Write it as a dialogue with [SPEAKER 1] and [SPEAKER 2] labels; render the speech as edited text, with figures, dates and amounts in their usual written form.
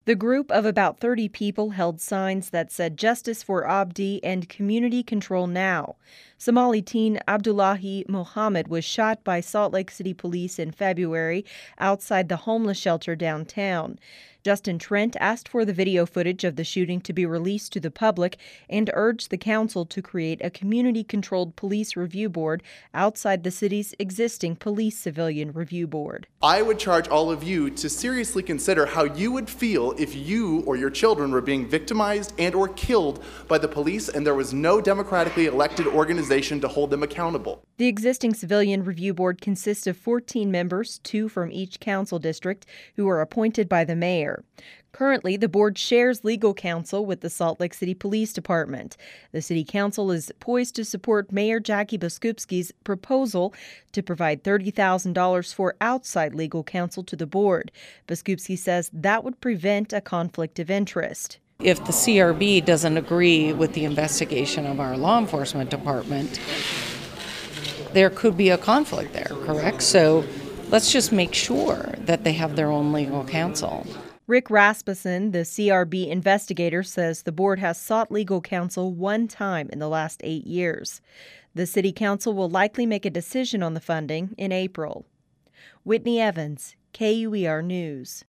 [SPEAKER 1] The group of about 30 people held signs that said "Justice for Abdi" and "Community Control Now." Somali teen Abdullahi Mohammed was shot by Salt Lake City police in February outside the homeless shelter downtown. Justin Trent asked for the video footage of the shooting to be released to the public and urged the council to create a community-controlled police review board outside the city's existing police civilian review board.
[SPEAKER 2] I would charge all of you to seriously consider how you would feel if you or your children were being victimized and or killed by the police and there was no democratically elected organization to hold them accountable.
[SPEAKER 1] The existing civilian review board consists of 14 members, 2 from each council district, who are appointed by the mayor. Currently, the board shares legal counsel with the Salt Lake City Police Department. The city council is poised to support Mayor Jackie Biskupski's proposal to provide $30,000 for outside legal counsel to the board. Biskupski says that would prevent a conflict of interest.
[SPEAKER 3] If the CRB doesn't agree with the investigation of our law enforcement department, there could be a conflict there, correct? So let's just make sure that they have their own legal counsel.
[SPEAKER 1] Rick Rasmussen, the CRB investigator, says the board has sought legal counsel one time in the last 8 years. The city council will likely make a decision on the funding in April. Whitney Evans, KUER News.